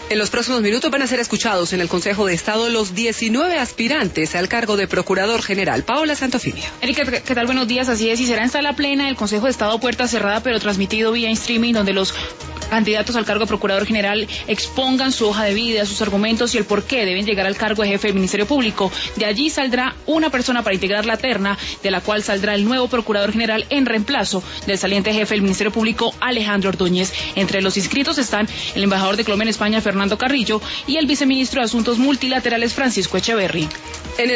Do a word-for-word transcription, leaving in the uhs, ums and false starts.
En los próximos minutos van a ser escuchados en el Consejo de Estado los diecinueve aspirantes al cargo de Procurador General. Paola Santofimio. Erika, ¿qué tal? Buenos días. Así es, y será en sala plena el Consejo de Estado puerta cerrada, pero transmitido vía streaming, donde los candidatos al cargo de Procurador General expongan su hoja de vida, sus argumentos y el por qué deben llegar al cargo de jefe del Ministerio Público. De allí saldrá una persona para integrar la terna, de la cual saldrá el nuevo Procurador General en reemplazo del saliente jefe del Ministerio Público, Alejandro Ordóñez. Entre los inscritos están el embajador de Colombia en España, Fernando Carrillo, y el viceministro de Asuntos Multilaterales, Francisco Echeverry. En el